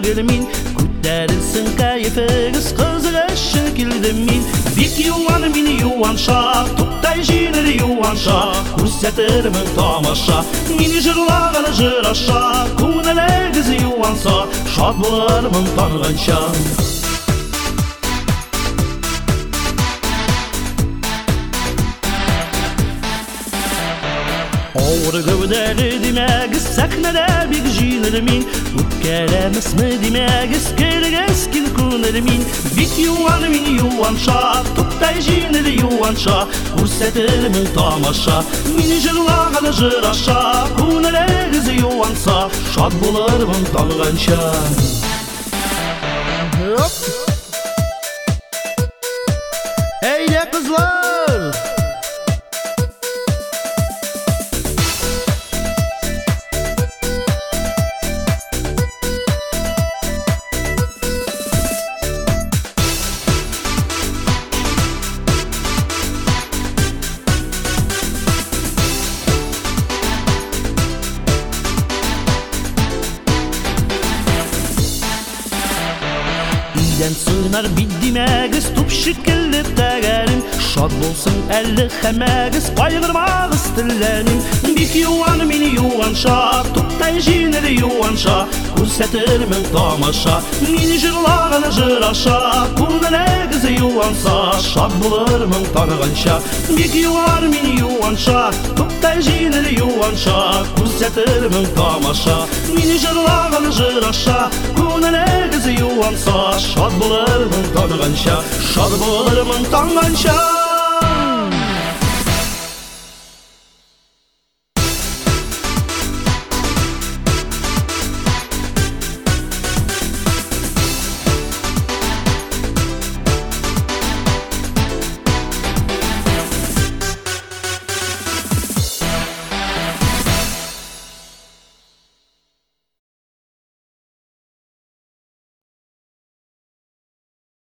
келмин, күттерілсін кайфыңыз қызығышын келдім мен. Бик юан мен юанша, тұттай жинір юанша, көрсетірмін тамаша. Мені жырлағаны жыраша, көңіліңіз юанса, шат болармын танғанша. Ауыр көвдері демегіз, сәкнәдә бик жинір мен, өткәләміз мі демегіз, келгіз кел күнір мен. Бик юан мен юанша, тұттай жинір юанша, көрсетірмін тамаша. Мені жырлағаны жыраша, күнілігіз юанса, шат болармын танғанша. Әйде қызлар! Иден сыйнар бит демегіз, туп шикелле тәгәрім, шат болсын әлі хәмәгіз, қайғырмағыз тілләнім. Бик юан мен юанша, тұттай жинір юанша, көрсетірмін тамаша. Мені жырлағаны жыраша, көңіліңіз юанса, шат болармын танығанша. Бик юан мен юанша, тұттай жинір юанша, көрсетірмін тамаша. Мені жырлағаны жыраша, көңіліңіз юанса, шат болармын танығанша, шат болармын танғанша.